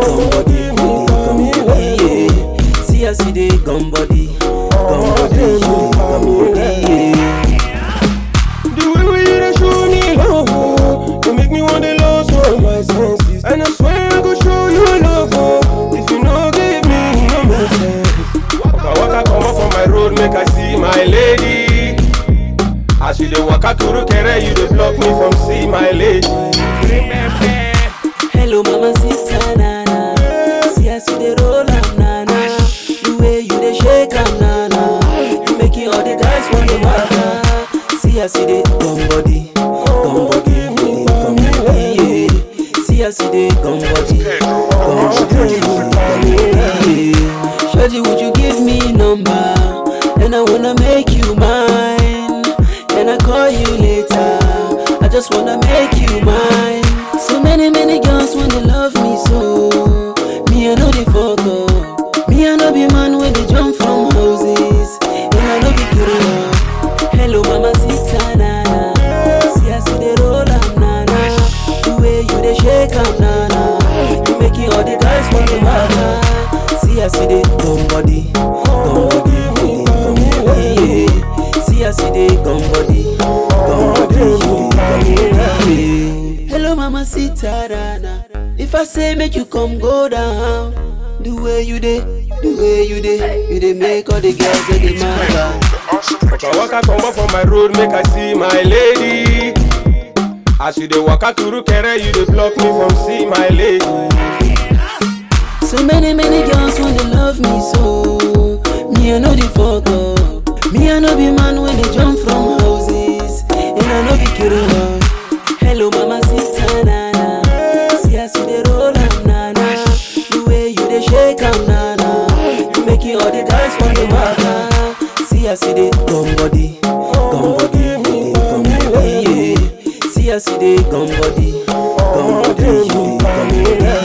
gum body, yeah. See as you dey gum body, yeah. The way you dey show me love, you make me want to lose all my senses. And I swear I go show you love, if you no give me, no make sense. Waka come up on my road, make I see my lady. As you dey waka through Kere, you dey block me from see my lady. Hello mama sita nana, see as you dey roll am nana, the way you dey shake am nana, you making all the guys want to waka. See as you dey gum body, yeah. See as you dey gum body, yeah. Shorty, would you give me number? And I wanna make you mine. Can I call you later? I just wanna make you mine. So many girls wanna love me so. Me I know they fuck up. Me I know be man when they jump from houses. And I know be curious. Hello mama sita nana, see as you dey roll am nana, the way you dey shake am nana, you making all the guys want to waka. See as you dey gum body, yeah. See as you dey gum body, yeah. Hello mama sita nana, if I say make you come go down, the way you dey, you dey make all the girls get the mad. Waka come up on my road, make I see my lady. As you dey waka through Kere, you dey block me from see my lady. So many girls wanna love me so. Me I know the fuck up. Me I know be man when they jump from houses. And I know be curious. Hello mama sita nana, see as you dey roll am nana, the way you dey shake am nana, you making all the guys want to waka. See as you dey gum body, yeah. See as you dey gum body, yeah.